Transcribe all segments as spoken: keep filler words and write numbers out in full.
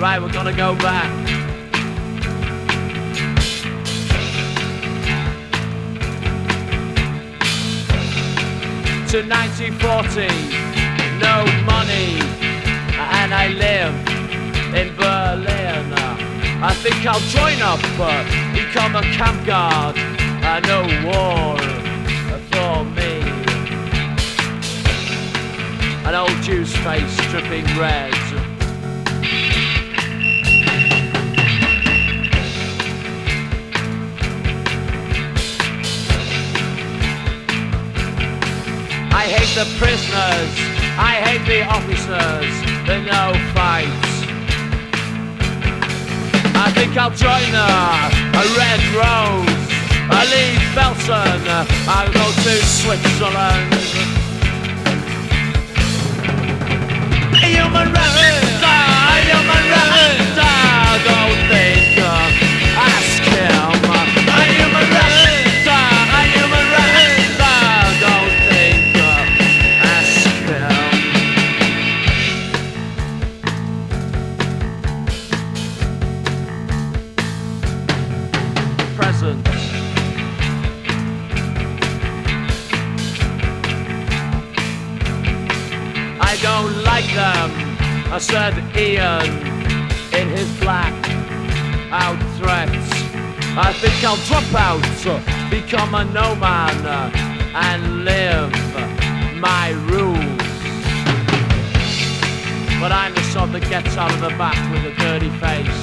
Right, we're gonna go back. To nineteen forty, no money, and I live in Berlin. I think I'll join up, uh, become a camp guard. Uh, no war for me. An old Jew's face dripping red. I hate the prisoners, I hate the officers, the no fights. I think I'll join a, a Red Rose, I leave Belton, I'll go to Switzerland. A human rights, a human rights, don't think, ask him. A human rights, a human rights, don't think, ask him. Present. I don't like them, I said Ian in his black out threats. I think I'll drop out, become a no man, and live my rules. But I'm the sort that gets out of the back with a dirty face.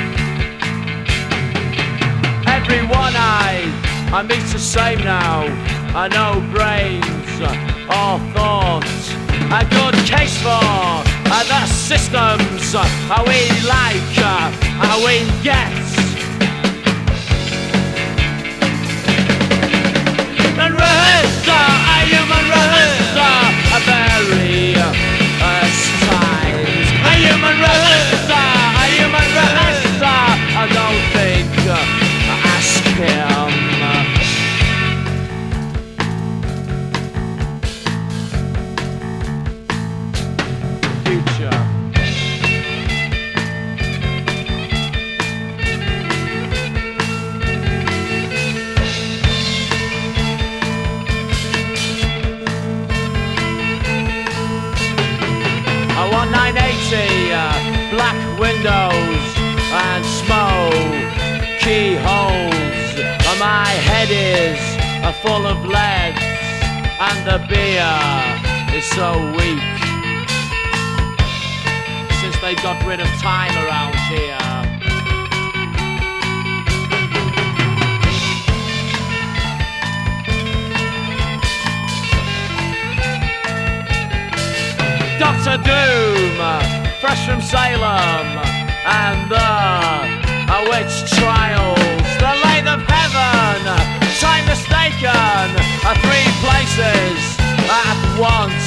Everyone I, I meet's the same now, I know brains or thoughts. A good case for uh, the systems, uh, how we like, uh, how we get. And rest, uh, a human rest, uh, a very uh, times. A human rest, uh, a human rest, uh, I don't think, uh, ask him. nine eighty, uh, black windows and smoke, keyholes. Uh, my head is uh, full of lead, and the beer is so weak. Since they got rid of time around here. Doctor Doom, fresh from Salem, and the uh, witch trials, the lathe of heaven, time mistaken, uh, three places at once.